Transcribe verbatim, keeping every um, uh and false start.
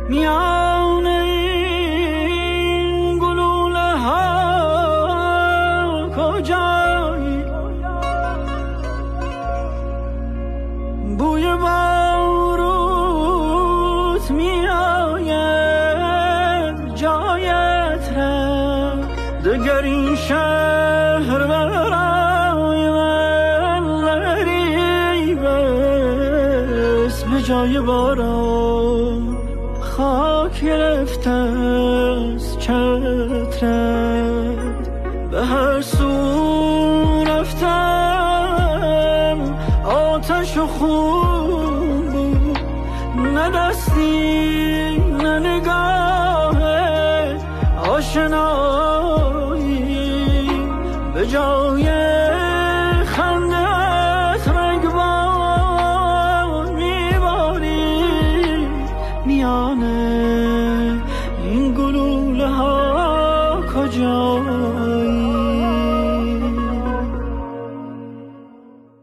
میان این گلوله ها کجایی؟ بوی باروت میآید جایت رفت، دگر این شهر برای من غریبست. به جای باران خاک گرفته از چترت، به هر سو رفتم آتش و خون بود، نه دستی نه نگاه آشنایی. به جای خندت رنگبار میباری، میانه این گلوله ها کجا؟